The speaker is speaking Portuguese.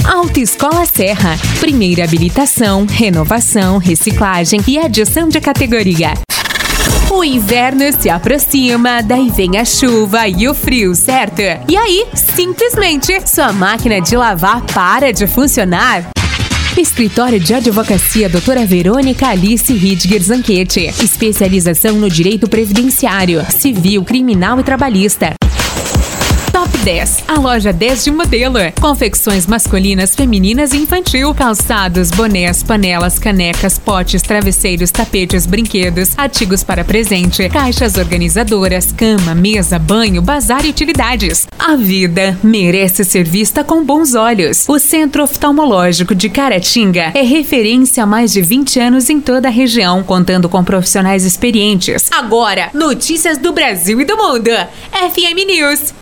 Autoescola Serra. Primeira habilitação, renovação, reciclagem e adição de categoria. O inverno se aproxima, daí vem a chuva e o frio, certo? E aí, simplesmente, sua máquina de lavar para de funcionar? Escritório de Advocacia Doutora Verônica Alice Ridger Zanchetti. Especialização no direito previdenciário, civil, criminal e trabalhista. Top 10, a loja 10 de modelo. Confecções masculinas, femininas e infantil. Calçados, bonés, panelas, canecas, potes, travesseiros, tapetes, brinquedos, artigos para presente, caixas organizadoras, cama, mesa, banho, bazar e utilidades. A vida merece ser vista com bons olhos. O Centro Oftalmológico de Caratinga é referência há mais de 20 anos em toda a região, contando com profissionais experientes. Agora, notícias do Brasil e do mundo. FM News.